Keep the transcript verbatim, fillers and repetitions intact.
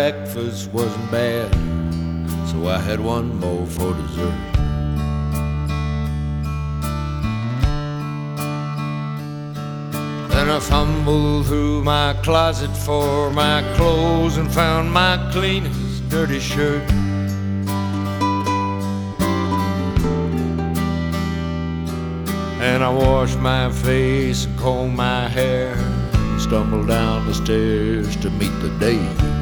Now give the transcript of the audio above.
breakfast wasn't bad, so I had one more for dessert. Then I fumbled through my closet for my clothes and found my cleanest dirty shirt. And I washed my face and combed my hair and stumbled down the stairs to meet the day